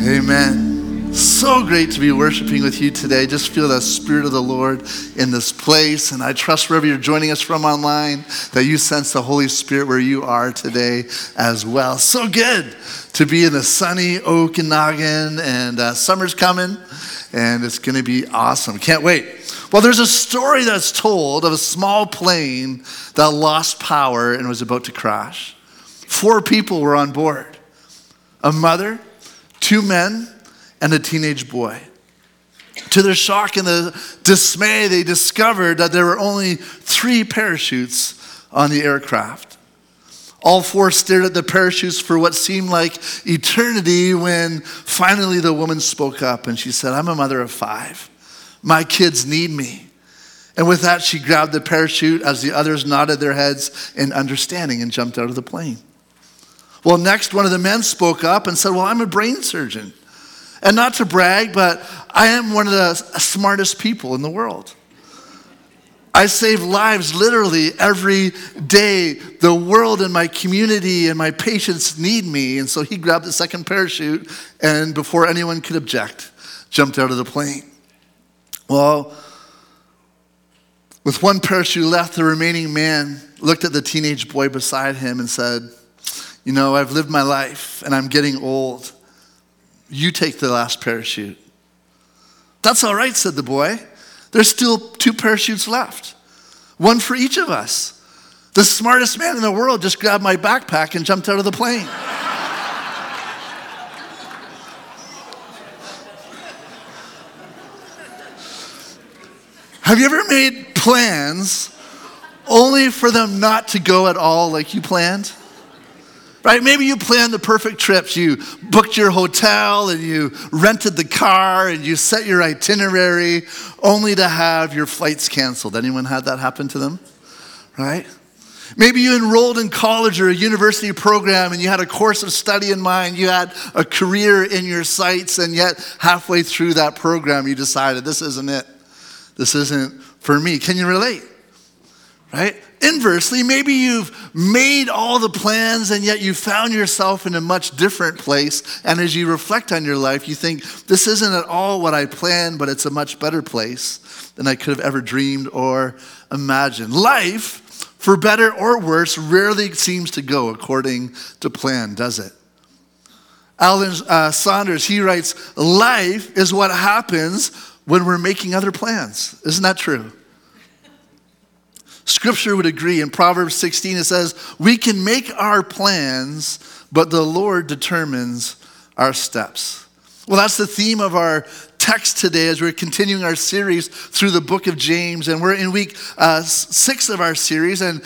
Amen. So great to be worshiping with you today. Just feel the Spirit of the Lord in this place. And I trust wherever you're joining us from online, that you sense the Holy Spirit where you are today as well. So good to be in the sunny Okanagan, and summer's coming, and it's going to be awesome. Can't wait. Well, there's a story that's told of a small plane that lost power and was about to crash. 4 people were on board. A mother, 2 men, and a teenage boy. To their shock and the dismay, they discovered that there were only 3 parachutes on the aircraft. All 4 stared at the parachutes for what seemed like eternity when finally the woman spoke up and she said, "I'm a mother of 5. My kids need me." And with that, she grabbed the parachute as the others nodded their heads in understanding and jumped out of the plane. Well, next, one of the men spoke up and said, "Well, I'm a brain surgeon. And not to brag, but I am one of the smartest people in the world. I save lives literally every day. The world and my community and my patients need me." And so he grabbed the second parachute and before anyone could object, jumped out of the plane. Well, with 1 parachute left, the remaining man looked at the teenage boy beside him and said, "You know, I've lived my life and I'm getting old. You take the last parachute." "That's all right," said the boy. "There's still 2 parachutes left. 1 for each of us. The smartest man in the world just grabbed my backpack and jumped out of the plane." Have you ever made plans only for them not to go at all like you planned? Right? Maybe you planned the perfect trips. You booked your hotel and you rented the car and you set your itinerary only to have your flights canceled. Anyone had that happen to them? Right? Maybe you enrolled in college or a university program and you had a course of study in mind. You had a career in your sights, and yet halfway through that program you decided, this isn't it. This isn't for me. Can you relate? Right? Inversely, maybe you've made all the plans and yet you found yourself in a much different place. And as you reflect on your life, you think, this isn't at all what I planned, but it's a much better place than I could have ever dreamed or imagined. Life, for better or worse, rarely seems to go according to plan, does it? Alan Saunders, he writes, "Life is what happens when we're making other plans." Isn't that true? Scripture would agree. In Proverbs 16, it says, "We can make our plans, but the Lord determines our steps." Well, that's the theme of our text today as we're continuing our series through the book of James. And we're in week 6 of our series. And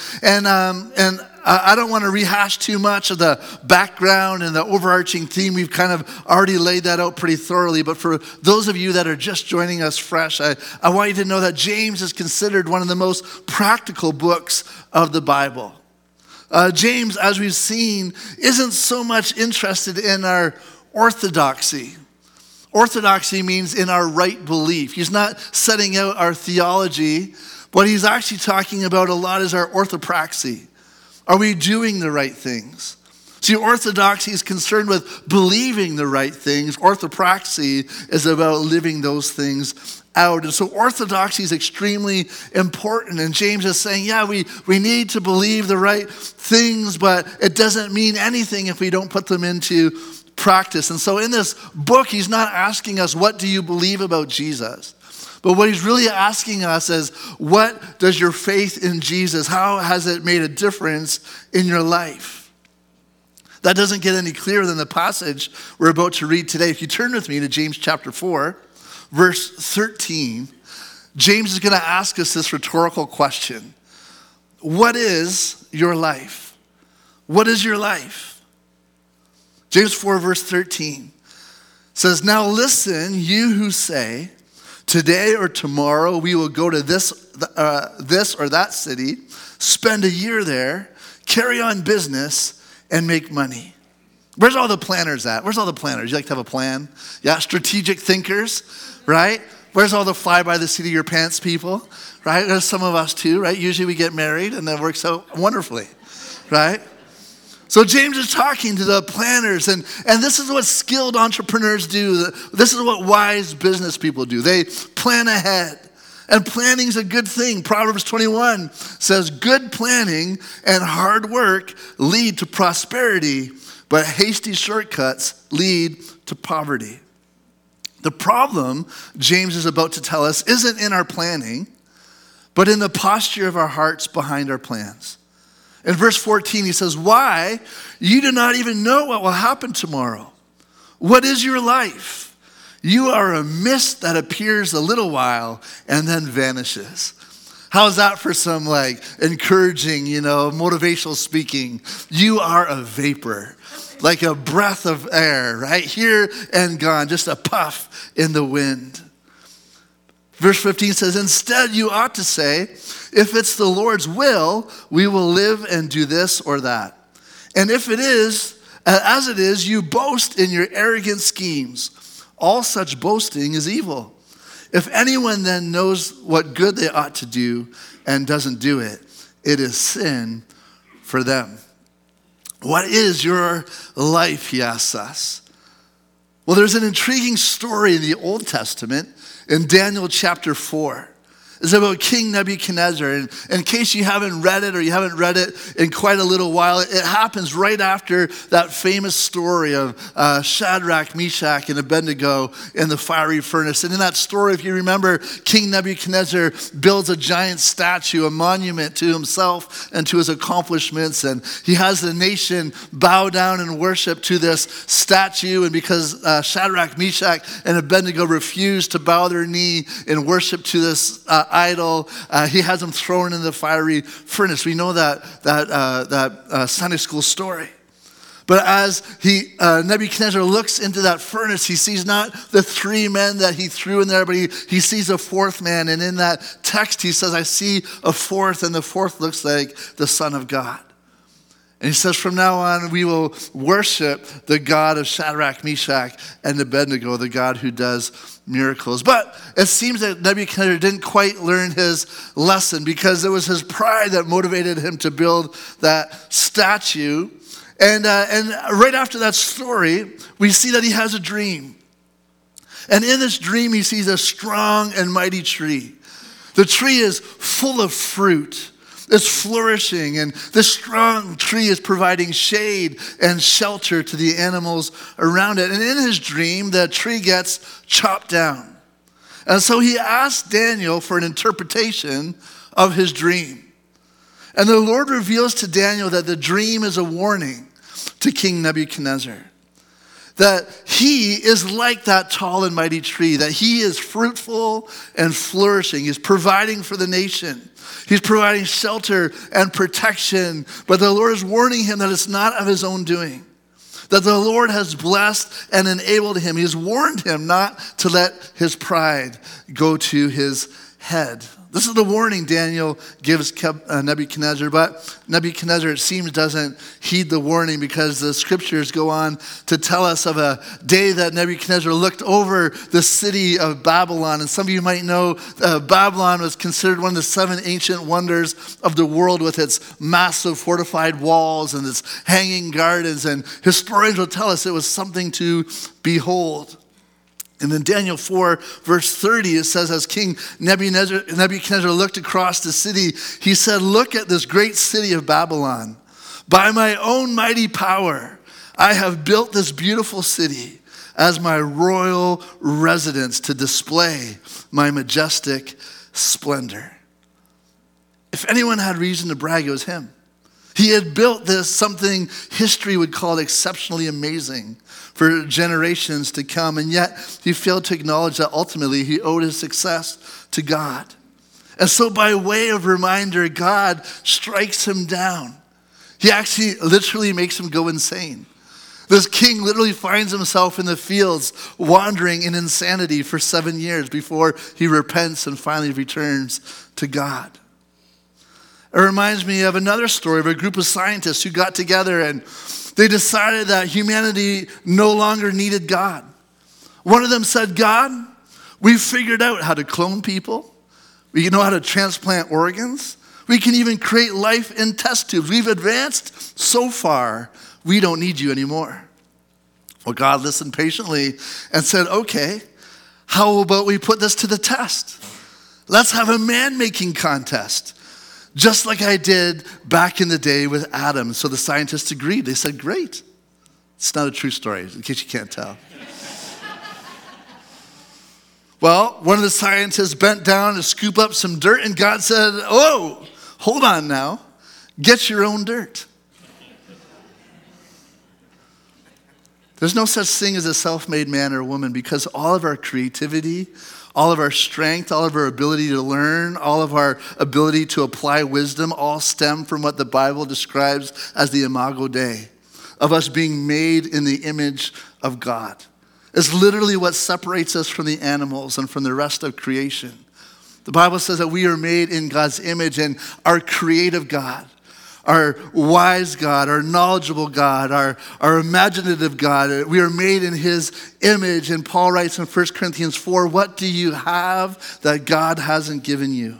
I don't want to rehash too much of the background and the overarching theme. We've kind of already laid that out pretty thoroughly. But for those of you that are just joining us fresh, I want you to know that James is considered one of the most practical books of the Bible. James, as we've seen, isn't so much interested in our orthodoxy. Orthodoxy means in our right belief. He's not setting out our theology. What he's actually talking about a lot is our orthopraxy. Are we doing the right things? See, orthodoxy is concerned with believing the right things. Orthopraxy is about living those things out. And so orthodoxy is extremely important. And James is saying, yeah, we need to believe the right things, but it doesn't mean anything if we don't put them into practice. And so in this book, he's not asking us, what do you believe about Jesus? But what he's really asking us is, what does your faith in Jesus, how has it made a difference in your life? That doesn't get any clearer than the passage we're about to read today. If you turn with me to James chapter 4, verse 13, James is going to ask us this rhetorical question. What is your life? What is your life? James 4, verse 13 says, "Now listen, you who say, today or tomorrow we will go to this or that city, spend a year there, carry on business, and make money." Where's all the planners at? Where's all the planners? You like to have a plan? Yeah, strategic thinkers, right? Where's all the fly by the seat of your pants people, right? There's some of us too, right? Usually we get married and that works out wonderfully, right? So James is talking to the planners, and this is what skilled entrepreneurs do. This is what wise business people do. They plan ahead. And planning is a good thing. Proverbs 21 says, good planning and hard work lead to prosperity, but hasty shortcuts lead to poverty. The problem, James is about to tell us, isn't in our planning, but in the posture of our hearts behind our plans. In verse 14, he says, why? You do not even know what will happen tomorrow. What is your life? You are a mist that appears a little while and then vanishes. How's that for some encouraging, motivational speaking? You are a vapor, like a breath of air, right? Here and gone, just a puff in the wind. Verse 15 says, instead you ought to say, if it's the Lord's will, we will live and do this or that. And if it is, as it is, you boast in your arrogant schemes. All such boasting is evil. If anyone then knows what good they ought to do and doesn't do it, it is sin for them. What is your life, he asks us. Well, there's an intriguing story in the Old Testament in Daniel chapter 4. It's about King Nebuchadnezzar. And in case you haven't read it or you haven't read it in quite a little while, it happens right after that famous story of Shadrach, Meshach, and Abednego in the fiery furnace. And in that story, if you remember, King Nebuchadnezzar builds a giant statue, a monument to himself and to his accomplishments. And he has the nation bow down and worship to this statue. And because Shadrach, Meshach, and Abednego refused to bow their knee in worship to this idol, he has them thrown in the fiery furnace. We know that Sunday school story. But as Nebuchadnezzar looks into that furnace, he sees not the three men that he threw in there, but he sees a fourth man. And in that text, he says, I see a fourth, and the fourth looks like the Son of God. And he says, from now on, we will worship the God of Shadrach, Meshach, and Abednego, the God who does miracles. But it seems that Nebuchadnezzar didn't quite learn his lesson, because it was his pride that motivated him to build that statue. And right after that story, we see that he has a dream. And in this dream, he sees a strong and mighty tree. The tree is full of fruit. It's flourishing, and this strong tree is providing shade and shelter to the animals around it. And in his dream, the tree gets chopped down. And so he asked Daniel for an interpretation of his dream. And the Lord reveals to Daniel that the dream is a warning to King Nebuchadnezzar. That he is like that tall and mighty tree, that he is fruitful and flourishing. He's providing for the nation. He's providing shelter and protection. But the Lord is warning him that it's not of his own doing. That the Lord has blessed and enabled him. He's warned him not to let his pride go to his head. This is the warning Daniel gives Nebuchadnezzar, but Nebuchadnezzar, it seems, doesn't heed the warning, because the scriptures go on to tell us of a day that Nebuchadnezzar looked over the city of Babylon. And some of you might know Babylon was considered one of the 7 ancient wonders of the world, with its massive fortified walls and its hanging gardens. And historians will tell us it was something to behold. And in Daniel 4, verse 30, it says, as King Nebuchadnezzar looked across the city, he said, look at this great city of Babylon. By my own mighty power, I have built this beautiful city as my royal residence to display my majestic splendor. If anyone had reason to brag, it was him. He had built this, something history would call exceptionally amazing for generations to come, and yet he failed to acknowledge that ultimately he owed his success to God. And so by way of reminder, God strikes him down. He actually literally makes him go insane. This king literally finds himself in the fields wandering in insanity for 7 years before he repents and finally returns to God. It reminds me of another story of a group of scientists who got together and they decided that humanity no longer needed God. One of them said, God, we've figured out how to clone people. We know how to transplant organs. We can even create life in test tubes. We've advanced so far, we don't need you anymore. Well, God listened patiently and said, okay, how about we put this to the test? Let's have a man-making contest, just like I did back in the day with Adam. So the scientists agreed. They said, great. It's not a true story, in case you can't tell. Well, one of the scientists bent down to scoop up some dirt, and God said, oh, hold on now. Get your own dirt. There's no such thing as a self-made man or woman, because all of our creativity, all of our strength, all of our ability to learn, all of our ability to apply wisdom all stem from what the Bible describes as the Imago Dei, of us being made in the image of God. It's literally what separates us from the animals and from the rest of creation. The Bible says that we are made in God's image, and our creative God, our wise God, our knowledgeable God, our imaginative God, we are made in his image. And Paul writes in 1 Corinthians 4, what do you have that God hasn't given you?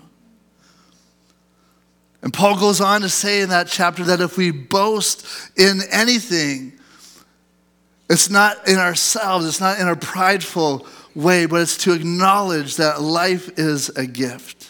And Paul goes on to say in that chapter that if we boast in anything, it's not in ourselves, it's not in a prideful way, but it's to acknowledge that life is a gift.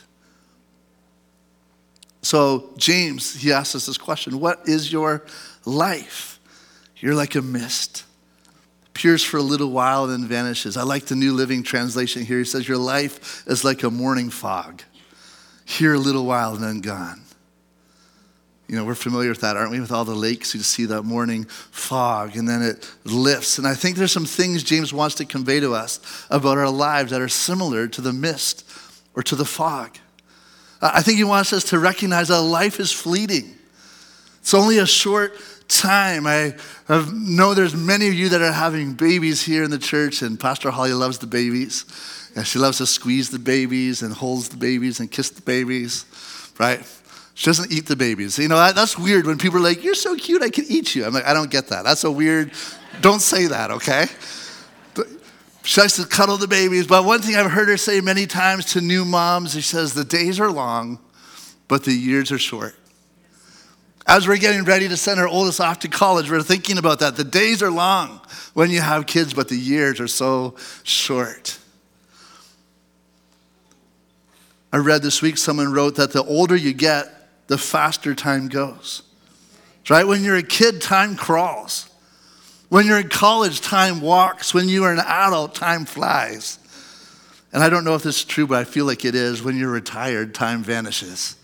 So James, he asks us this question, what is your life? You're like a mist. Appears for a little while and then vanishes. I like the New Living Translation here. He says, your life is like a morning fog. Here a little while and then gone. You know, we're familiar with that, aren't we? With all the lakes, you see that morning fog and then it lifts. And I think there's some things James wants to convey to us about our lives that are similar to the mist or to the fog. I think he wants us to recognize that life is fleeting. It's only a short time. I know there's many of you that are having babies here in the church, and Pastor Holly loves the babies. And she loves to squeeze the babies and holds the babies and kiss the babies, right? She doesn't eat the babies. You know, that's weird when people are like, you're so cute, I can eat you. I'm like, I don't get that. That's so weird. Don't say that, okay? She likes to cuddle the babies. But one thing I've heard her say many times to new moms, she says, the days are long, but the years are short. As we're getting ready to send our oldest off to college, we're thinking about that. The days are long when you have kids, but the years are so short. I read this week, someone wrote that the older you get, the faster time goes. Right? When you're a kid, time crawls. When you're in college, time walks. When you are an adult, time flies. And I don't know if this is true, but I feel like it is. When you're retired, time vanishes.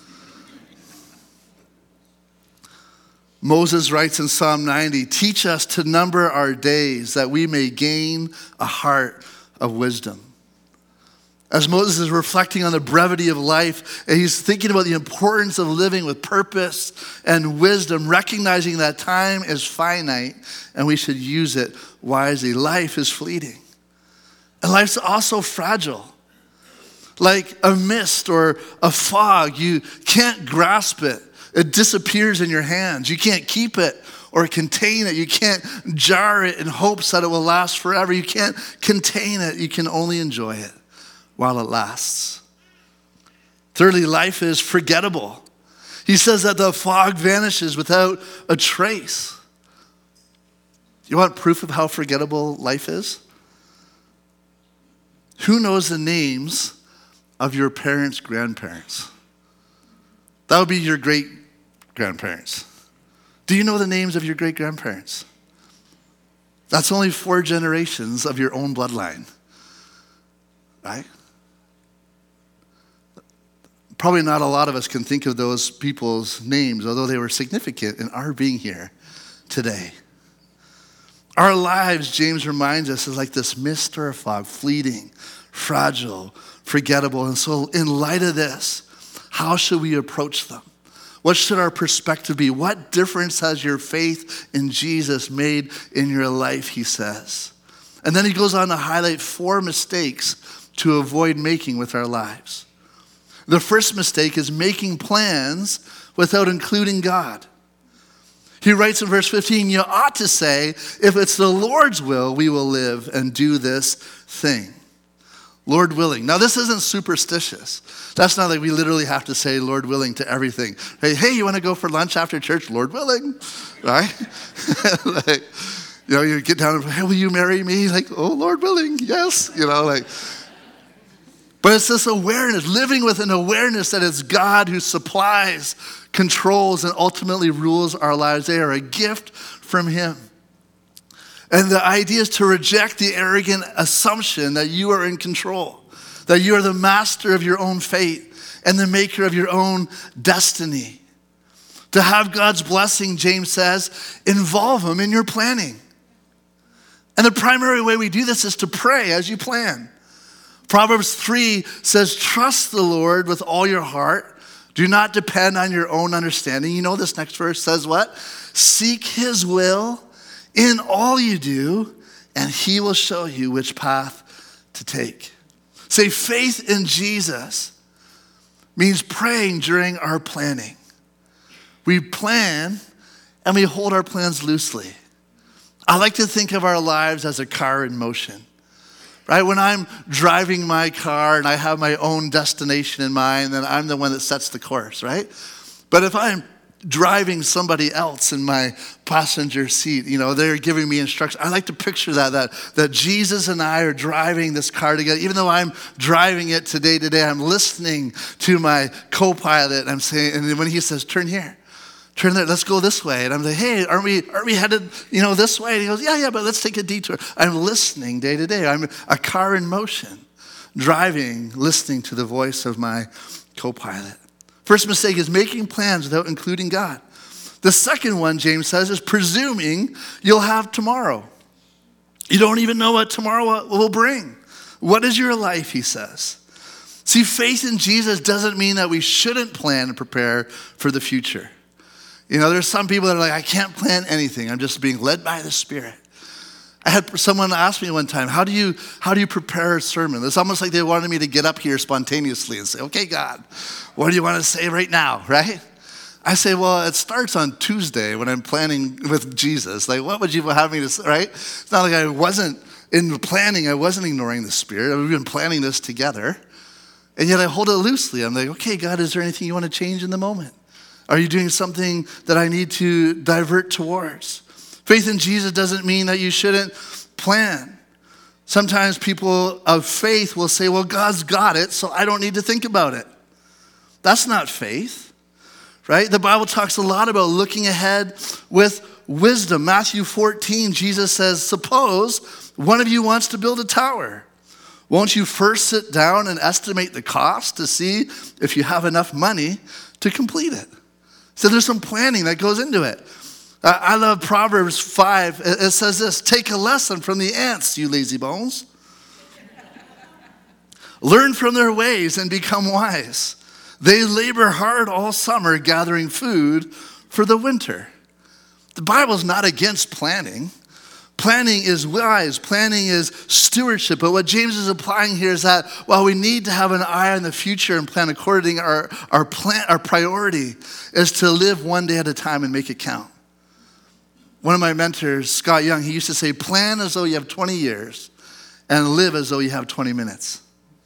Moses writes in Psalm 90, teach us to number our days that we may gain a heart of wisdom. As Moses is reflecting on the brevity of life, and he's thinking about the importance of living with purpose and wisdom, recognizing that time is finite and we should use it wisely. Life is fleeting. And life's also fragile. Like a mist or a fog, you can't grasp it. It disappears in your hands. You can't keep it or contain it. You can't jar it in hopes that it will last forever. You can't contain it. You can only enjoy it while it lasts. Thirdly, life is forgettable. He says that the fog vanishes without a trace. You want proof of how forgettable life is? Who knows the names of your parents' grandparents? That would be your great-grandparents. Do you know the names of your great-grandparents? That's only 4 generations of your own bloodline, right? Probably not a lot of us can think of those people's names, although they were significant in our being here today. Our lives, James reminds us, is like this mist or a fog, fleeting, fragile, forgettable. And so in light of this, how should we approach them? What should our perspective be? What difference has your faith in Jesus made in your life, he says. And then he goes on to highlight 4 mistakes to avoid making with our lives. The first mistake is making plans without including God. He writes in verse 15, you ought to say, if it's the Lord's will, we will live and do this thing. Lord willing. Now, this isn't superstitious. That's not like we literally have to say Lord willing to everything. Hey, you want to go for lunch after church? Lord willing, right? Like, you get down and, hey, will you marry me? Like, oh, Lord willing, yes. But it's this awareness, living with an awareness that it's God who supplies, controls, and ultimately rules our lives. They are a gift from him. And the idea is to reject the arrogant assumption that you are in control, that you are the master of your own fate and the maker of your own destiny. To have God's blessing, James says, involve him in your planning. And the primary way we do this is to pray as you plan. Proverbs 3 says, trust the Lord with all your heart. Do not depend on your own understanding. You know this next verse says what? Seek his will in all you do, and he will show you which path to take. Say, faith in Jesus means praying during our planning. We plan and we hold our plans loosely. I like to think of our lives as a car in motion, right? When I'm driving my car and I have my own destination in mind, then I'm the one that sets the course, right? But if I'm driving somebody else in my passenger seat, they're giving me instructions. I like to picture that Jesus and I are driving this car together. Even though I'm driving it today, I'm listening to my co-pilot. I'm saying, and when he says, turn here, turn there, let's go this way. And I'm like, hey, aren't we headed, this way? And he goes, yeah, but let's take a detour. I'm listening day to day. I'm a car in motion, driving, listening to the voice of my co-pilot. First mistake is making plans without including God. The second one, James says, is presuming you'll have tomorrow. You don't even know what tomorrow will bring. What is your life, he says. See, faith in Jesus doesn't mean that we shouldn't plan and prepare for the future. There's some people that are like, I can't plan anything. I'm just being led by the Spirit. I had someone ask me one time, how do you prepare a sermon? It's almost like they wanted me to get up here spontaneously and say, okay, God, what do you want to say right now, right? I say, well, it starts on Tuesday when I'm planning with Jesus. Like, what would you have me to say, right? It's not like I wasn't in planning, I wasn't ignoring the Spirit. We've been planning this together. And yet I hold it loosely. I'm like, okay, God, is there anything you want to change in the moment? Are you doing something that I need to divert towards? Faith in Jesus doesn't mean that you shouldn't plan. Sometimes people of faith will say, well, God's got it, so I don't need to think about it. That's not faith, right? The Bible talks a lot about looking ahead with wisdom. Matthew 14, Jesus says, suppose one of you wants to build a tower. Won't you first sit down and estimate the cost to see if you have enough money to complete it? So there's some planning that goes into it. I love Proverbs 5. It says this, take a lesson from the ants, you lazy bones. Learn from their ways and become wise. They labor hard all summer gathering food for the winter. The Bible's not against planning. Planning is wise. Planning is stewardship. But what James is applying here is that while we need to have an eye on the future and plan according, our priority is to live one day at a time and make it count. One of my mentors, Scott Young, he used to say, plan as though you have 20 years and live as though you have 20 minutes.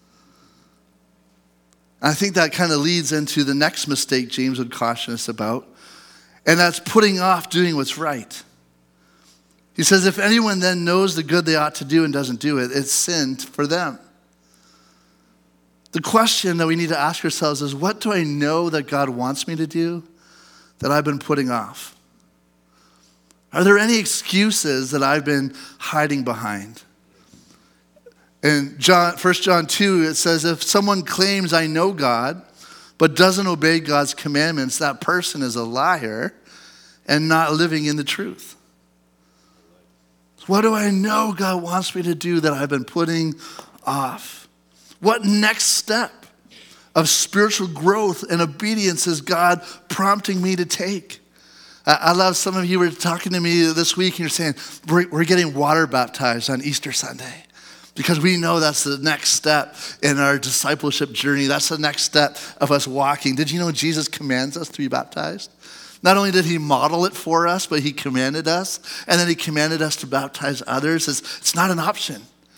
I think that kind of leads into the next mistake James would caution us about, and that's putting off doing what's right. He says, if anyone then knows the good they ought to do and doesn't do it, it's sin for them. The question that we need to ask ourselves is, what do I know that God wants me to do that I've been putting off? Are there any excuses that I've been hiding behind? In 1 John 2, it says, if someone claims I know God, but doesn't obey God's commandments, that person is a liar and not living in the truth. What do I know God wants me to do that I've been putting off? What next step of spiritual growth and obedience is God prompting me to take? I love some of you were talking to me this week and you're saying, we're getting water baptized on Easter Sunday because we know that's the next step in our discipleship journey. That's the next step of us walking. Did you know Jesus commands us to be baptized? Not only did he model it for us, but he commanded us, and then he commanded us to baptize others. It's not an option.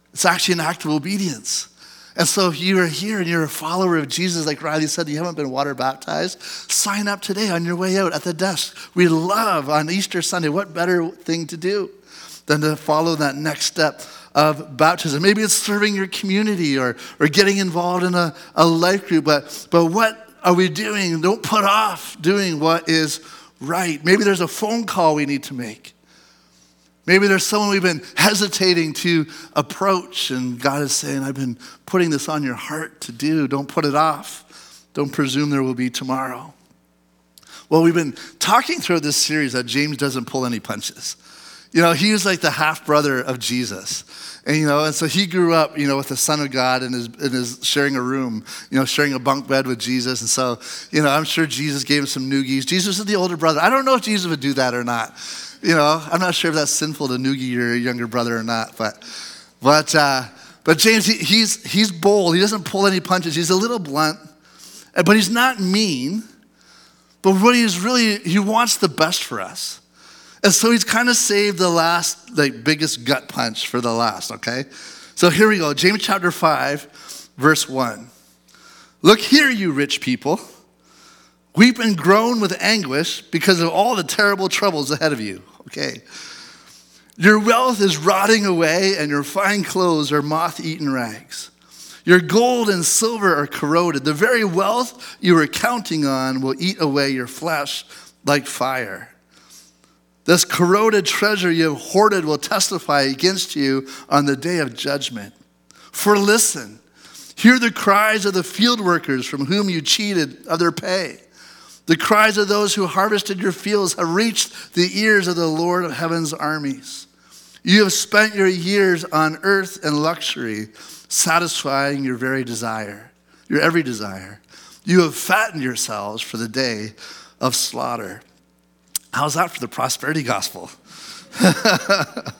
It's actually an act of obedience. And so if you are here and you're a follower of Jesus, like Riley said, you haven't been water baptized, sign up today on your way out at the desk. We love on Easter Sunday. What better thing to do than to follow that next step of baptism? Maybe it's serving your community or getting involved in a life group. But what are we doing? Don't put off doing what is right. Maybe there's a phone call we need to make. Maybe there's someone we've been hesitating to approach, and God is saying, I've been putting this on your heart to do. Don't put it off. Don't presume there will be tomorrow. Well, we've been talking through this series that James doesn't pull any punches. He was like the half-brother of Jesus. And so he grew up, with the Son of God and is sharing a room, sharing a bunk bed with Jesus. And so, I'm sure Jesus gave him some noogies. Jesus is the older brother. I don't know if Jesus would do that or not. I'm not sure if that's sinful to noogie your younger brother or not. But James, he's bold. He doesn't pull any punches. He's a little blunt, but he's not mean. But what he wants the best for us. And so he's kind of saved the last, biggest gut punch for the last, okay? So here we go. James chapter 5, verse 1. Look here, you rich people. Weep and groan with anguish because of all the terrible troubles ahead of you, okay? Your wealth is rotting away and your fine clothes are moth-eaten rags. Your gold and silver are corroded. The very wealth you were counting on will eat away your flesh like fire. This corroded treasure you have hoarded will testify against you on the day of judgment. For listen, hear the cries of the field workers from whom you cheated of their pay. The cries of those who harvested your fields have reached the ears of the Lord of heaven's armies. You have spent your years on earth in luxury, satisfying your every desire. You have fattened yourselves for the day of slaughter. How's that for the prosperity gospel? The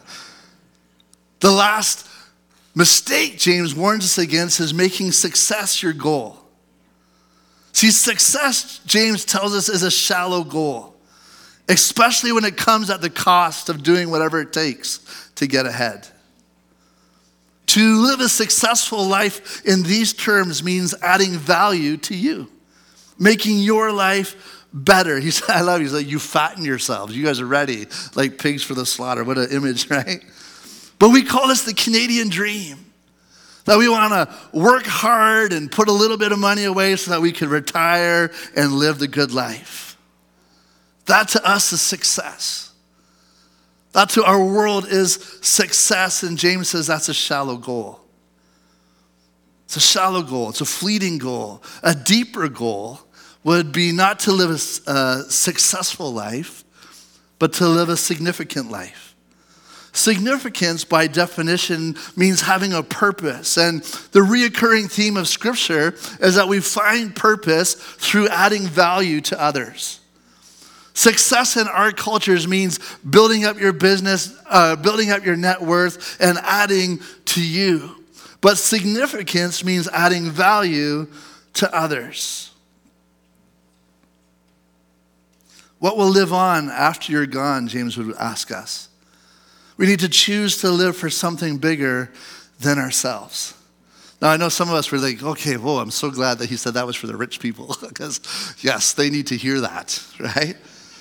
last mistake James warns us against is making success your goal. See, success, James tells us, is a shallow goal, especially when it comes at the cost of doing whatever it takes to get ahead. To live a successful life in these terms means adding value to you, making your life better. I love you. He's like, you fatten yourselves. You guys are ready, like pigs for the slaughter. What an image, right? But we call this the Canadian dream. That we want to work hard and put a little bit of money away so that we can retire and live the good life. That to us is success. That to our world is success. And James says that's a shallow goal. It's a shallow goal. It's a fleeting goal. A deeper goal would be not to live a successful life, but to live a significant life. Significance, by definition, means having a purpose. And the reoccurring theme of Scripture is that we find purpose through adding value to others. Success in our cultures means building up your business, building up your net worth, and adding to you. But significance means adding value to others. What will live on after you're gone, James would ask us. We need to choose to live for something bigger than ourselves. Now, I know some of us were like, okay, whoa, I'm so glad that he said that was for the rich people. Because, yes, they need to hear that, right?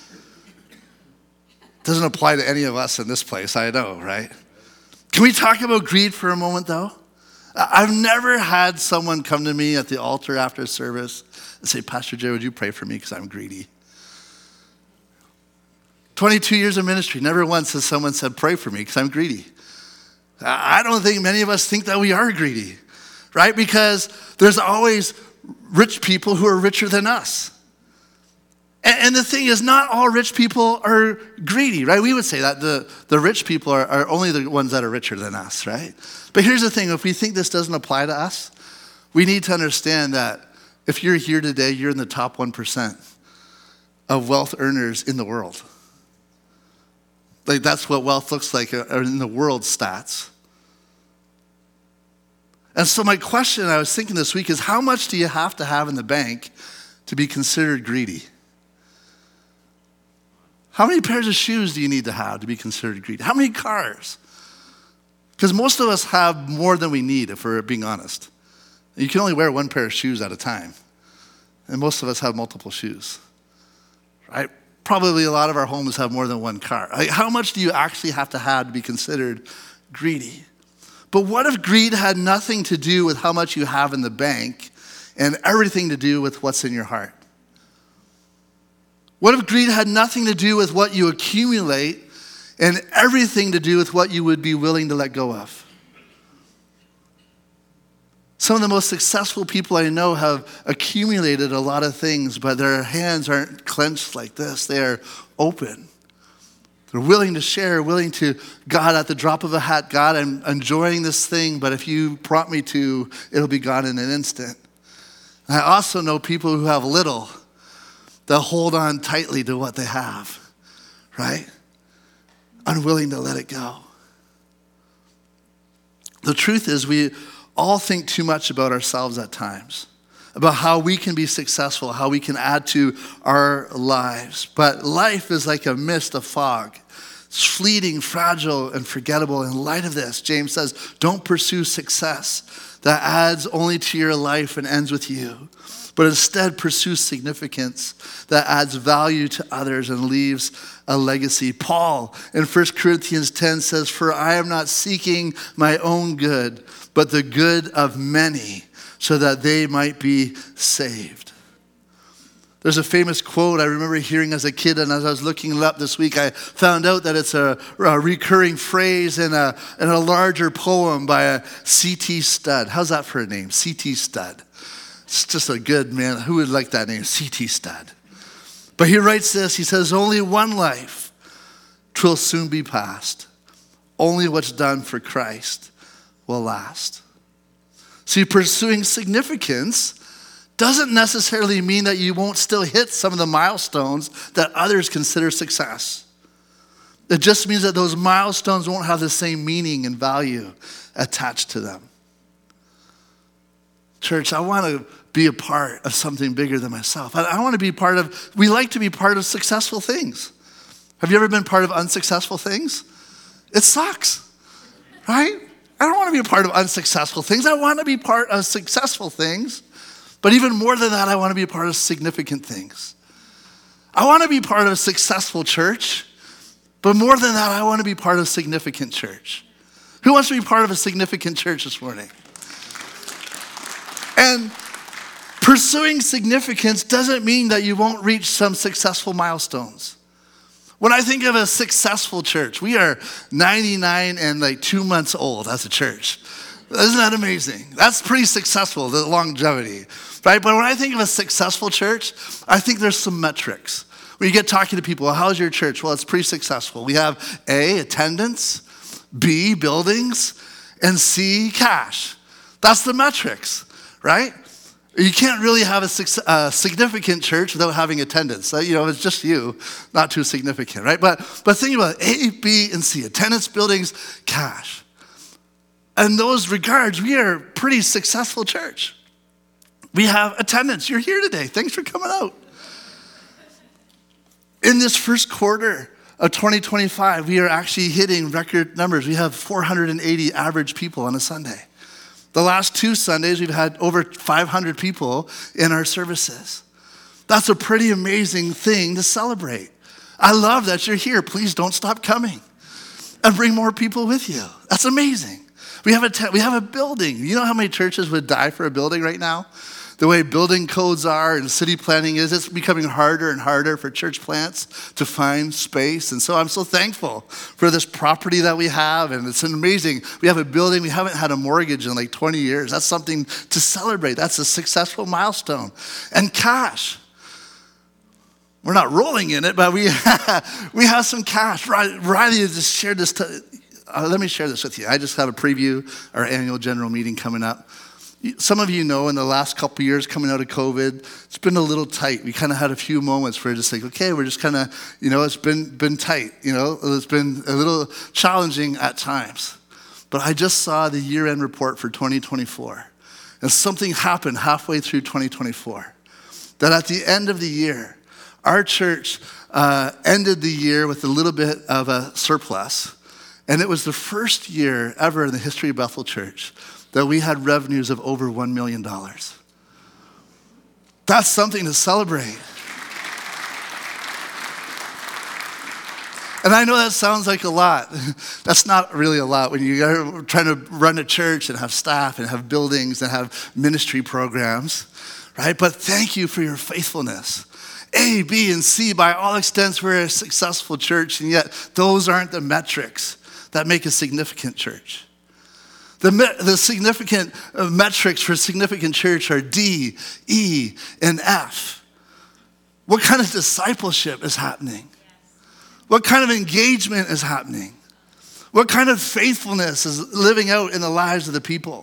Doesn't apply to any of us in this place, I know, right? Can we talk about greed for a moment, though? I've never had someone come to me at the altar after service and say, Pastor Jay, would you pray for me because I'm greedy? 22 years of ministry, never once has someone said, pray for me because I'm greedy. I don't think many of us think that we are greedy, right? Because there's always rich people who are richer than us. And the thing is, not all rich people are greedy, right? We would say that the rich people are only the ones that are richer than us, right? But here's the thing, if we think this doesn't apply to us, we need to understand that if you're here today, you're in the top 1% of wealth earners in the world. Like, that's what wealth looks like in the world stats. And so my question I was thinking this week is, how much do you have to have in the bank to be considered greedy? How many pairs of shoes do you need to have to be considered greedy? How many cars? Because most of us have more than we need, if we're being honest. You can only wear one pair of shoes at a time. And most of us have multiple shoes, right? Probably a lot of our homes have more than one car. Like, how much do you actually have to be considered greedy? But what if greed had nothing to do with how much you have in the bank and everything to do with what's in your heart? What if greed had nothing to do with what you accumulate and everything to do with what you would be willing to let go of? Some of the most successful people I know have accumulated a lot of things, but their hands aren't clenched like this. They are open. They're willing to share, willing to, God, at the drop of a hat, God, I'm enjoying this thing, but if you prompt me to, it'll be gone in an instant. I also know people who have little that hold on tightly to what they have, right? Unwilling to let it go. The truth is, we all think too much about ourselves at times, about how we can be successful, how we can add to our lives. But life is like a mist, a fog. It's fleeting, fragile, and forgettable. In light of this, James says, don't pursue success that adds only to your life and ends with you, but instead pursue significance that adds value to others and leaves a legacy. Paul in 1 Corinthians 10 says, for I am not seeking my own good, but the good of many, so that they might be saved. There's a famous quote I remember hearing as a kid, and as I was looking it up this week, I found out that it's a recurring phrase in a larger poem by a C.T. Studd. How's that for a name? C.T. Studd. It's just a good man. Who would like that name? C.T. Studd. But he writes this. He says, only one life, 'twill soon be past. Only what's done for Christ will last. See, pursuing significance doesn't necessarily mean that you won't still hit some of the milestones that others consider success. It just means that those milestones won't have the same meaning and value attached to them. Church, I want to be a part of something bigger than myself. I want to be part of, we like to be part of successful things. Have you ever been part of unsuccessful things? It sucks, right? I don't want to be a part of unsuccessful things. I want to be part of successful things. But even more than that, I want to be a part of significant things. I want to be part of a successful church. But more than that, I want to be part of a significant church. Who wants to be part of a significant church this morning? And pursuing significance doesn't mean that you won't reach some successful milestones. When I think of a successful church, we are 99 and 2 months old as a church. Isn't that amazing? That's pretty successful, the longevity, right? But when I think of a successful church, I think there's some metrics. When you get talking to people, well, how's your church? Well, it's pretty successful. We have A, attendance, B, buildings, and C, cash. That's the metrics, right? You can't really have a significant church without having attendance. It's just you, not too significant, right? But think about it, A, B, and C, attendance, buildings, cash. In those regards, we are a pretty successful church. We have attendance. You're here today. Thanks for coming out. In this first quarter of 2025, we are actually hitting record numbers. We have 480 average people on a Sunday. The last 2 Sundays, we've had over 500 people in our services. That's a pretty amazing thing to celebrate. I love that you're here. Please don't stop coming and bring more people with you. That's amazing. We have a building. You know how many churches would die for a building right now? The way building codes are and city planning is, it's becoming harder and harder for church plants to find space. And so I'm so thankful for this property that we have. And it's amazing. We have a building. We haven't had a mortgage in 20 years. That's something to celebrate. That's a successful milestone. And cash. We're not rolling in it, but we have some cash. Riley just shared this. Let me share this with you. I just have a preview, our annual general meeting coming up. Some of you know in the last couple of years coming out of COVID, it's been a little tight. We kind of had a few moments where it's okay, we're just kind of, it's been tight. It's been a little challenging at times. But I just saw the year-end report for 2024. And something happened halfway through 2024. That at the end of the year, our church ended the year with a little bit of a surplus. And it was the first year ever in the history of Bethel Church that we had revenues of over $1 million. That's something to celebrate. And I know that sounds like a lot. That's not really a lot when you're trying to run a church and have staff and have buildings and have ministry programs, right? But thank you for your faithfulness. A, B, and C, by all extents, we're a successful church, and yet those aren't the metrics that make a significant church. The significant metrics for a significant church are D, E, and F. What kind of discipleship is happening? What kind of engagement is happening? What kind of faithfulness is living out in the lives of the people?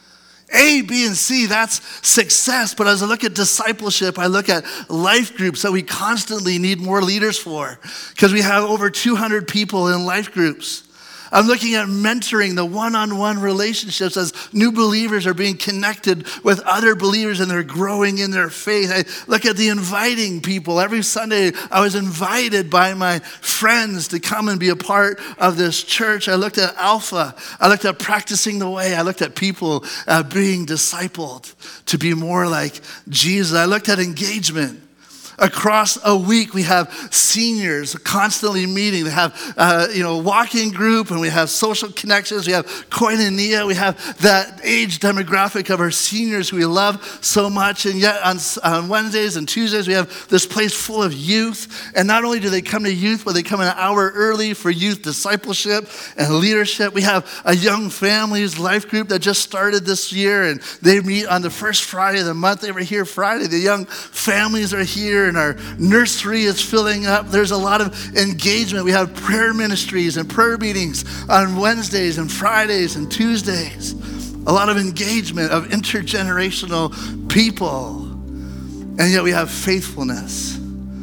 A, B, and C, that's success. But as I look at discipleship, I look at life groups that we constantly need more leaders for because we have over 200 people in life groups. I'm looking at mentoring, the one-on-one relationships as new believers are being connected with other believers and they're growing in their faith. I look at the inviting people. Every Sunday, I was invited by my friends to come and be a part of this church. I looked at Alpha. I looked at practicing the way. I looked at people being discipled to be more like Jesus. I looked at engagement. Across a week, we have seniors constantly meeting. They have, walking group, and we have social connections. We have koinonia. We have that age demographic of our seniors who we love so much. And yet on Wednesdays and Tuesdays, we have this place full of youth. And not only do they come to youth, but they come an hour early for youth discipleship and leadership. We have a young families life group that just started this year, and they meet on the first Friday of the month. They were here Friday. The young families are here. And our nursery is filling up. There's a lot of engagement. We have prayer ministries and prayer meetings on Wednesdays and Fridays and Tuesdays. A lot of engagement of intergenerational people. And yet we have faithfulness.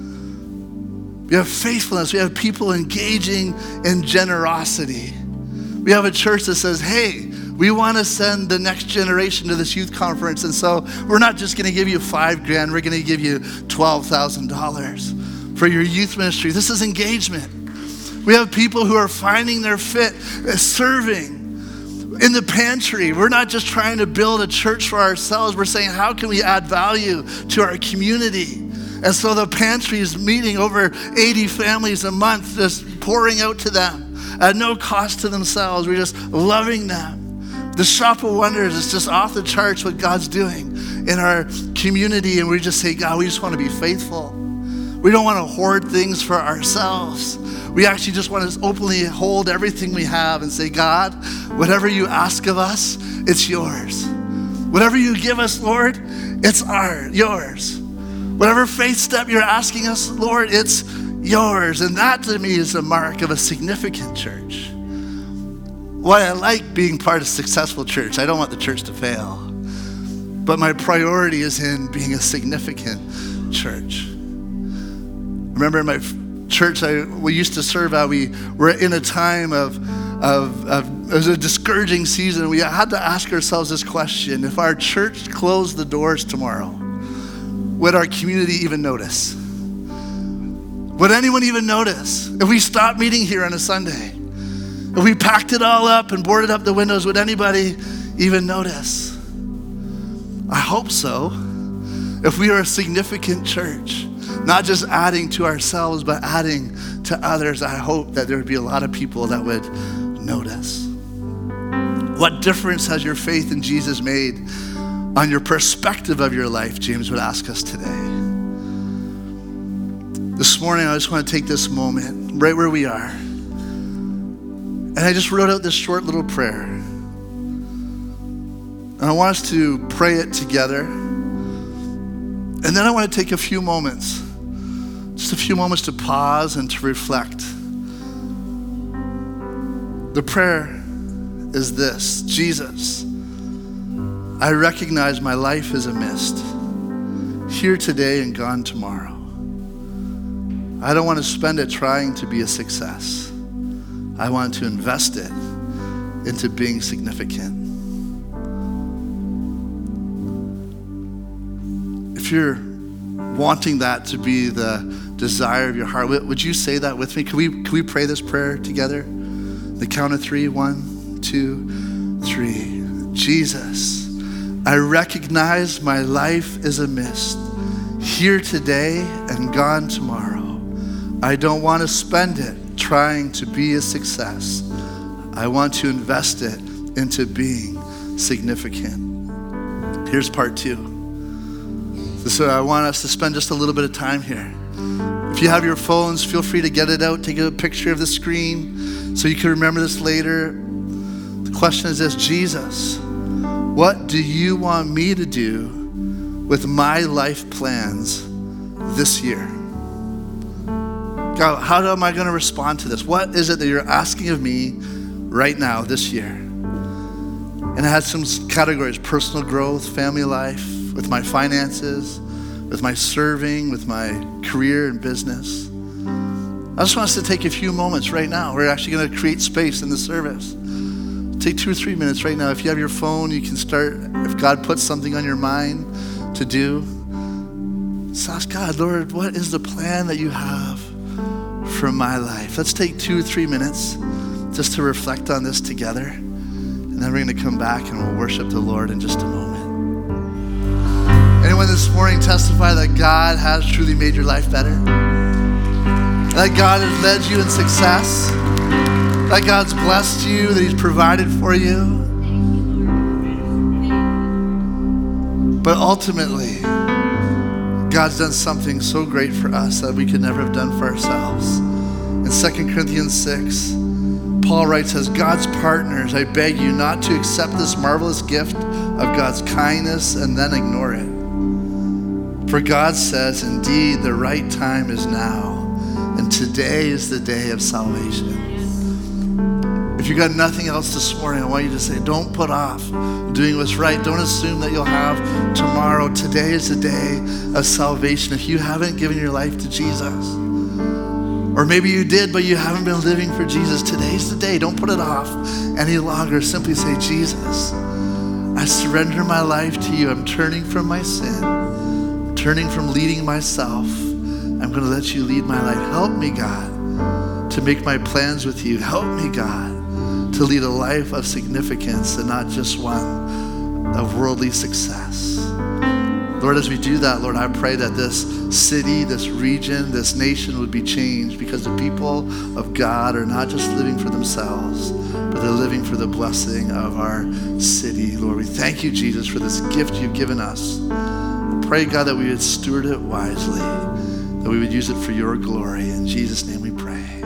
We have faithfulness. We have people engaging in generosity. We have a church that says, hey, we want to send the next generation to this youth conference. And so we're not just going to give you $5,000. We're going to give you $12,000 for your youth ministry. This is engagement. We have people who are finding their fit, serving in the pantry. We're not just trying to build a church for ourselves. We're saying, how can we add value to our community? And so the pantry is meeting over 80 families a month, just pouring out to them at no cost to themselves. We're just loving them. The Shop of Wonders is just off the charts what God's doing in our community. And we just say, God, we just want to be faithful. We don't want to hoard things for ourselves. We actually just want to openly hold everything we have and say, God, whatever you ask of us, it's yours. Whatever you give us, Lord, it's yours. Whatever faith step you're asking us, Lord, it's yours. And that to me is the mark of a significant church. Why I like being part of a successful church. I don't want the church to fail. But my priority is in being a significant church. Remember in my church we used to serve at, we were in a time of it was a discouraging season. We had to ask ourselves this question: if our church closed the doors tomorrow, would our community even notice? Would anyone even notice? If we stopped meeting here on a Sunday, if we packed it all up and boarded up the windows, would anybody even notice? I hope so. If we are a significant church, not just adding to ourselves, but adding to others, I hope that there would be a lot of people that would notice. What difference has your faith in Jesus made on your perspective of your life, James would ask us today. This morning, I just want to take this moment right where we are. And I just wrote out this short little prayer. And I want us to pray it together. And then I want to take a few moments, just a few moments to pause and to reflect. The prayer is this: Jesus, I recognize my life is a mist, here today and gone tomorrow. I don't want to spend it trying to be a success. I want to invest it into being significant. If you're wanting that to be the desire of your heart, would you say that with me? Can we pray this prayer together? The count of 3, 1, 2, 3. Jesus, I recognize my life is a mist, here today and gone tomorrow. I don't want to spend it trying to be a success. I want to invest it into being significant. Here's part 2. So I want us to spend just a little bit of time here. If you have your phones, feel free to get it out, take a picture of the screen so you can remember this later. The question is this: Jesus, what do you want me to do with my life plans this year? God, how am I going to respond to this? What is it that you're asking of me right now this year? And I had some categories: personal growth, family life, with my finances, with my serving, with my career and business. I just want us to take a few moments right now. We're actually going to create space in the service. Take 2 or 3 minutes right now. If you have your phone, you can start. If God puts something on your mind to do, just ask God, Lord, what is the plan that you have for my life? Let's take 2 or 3 minutes just to reflect on this together. And then we're going to come back and we'll worship the Lord in just a moment. Anyone this morning testify that God has truly made your life better? That God has led you in success? That God's blessed you, that he's provided for you? But ultimately, God's done something so great for us that we could never have done for ourselves. In 2 Corinthians 6, Paul writes, as God's partners, I beg you not to accept this marvelous gift of God's kindness and then ignore it. For God says, indeed, the right time is now, and today is the day of salvation. If you got nothing else this morning, I want you to say, don't put off doing what's right. Don't assume that you'll have tomorrow. Today is the day of salvation. If you haven't given your life to Jesus, or maybe you did, but you haven't been living for Jesus, today's the day. Don't put it off any longer. Simply say, Jesus, I surrender my life to you. I'm turning from my sin, turning from leading myself. I'm going to let you lead my life. Help me, God, to make my plans with you. Help me, God, to lead a life of significance and not just one of worldly success. Lord, as we do that, Lord, I pray that this city, this region, this nation would be changed because the people of God are not just living for themselves, but they're living for the blessing of our city. Lord, we thank you, Jesus, for this gift you've given us. I pray, God, that we would steward it wisely, that we would use it for your glory. In Jesus' name we pray.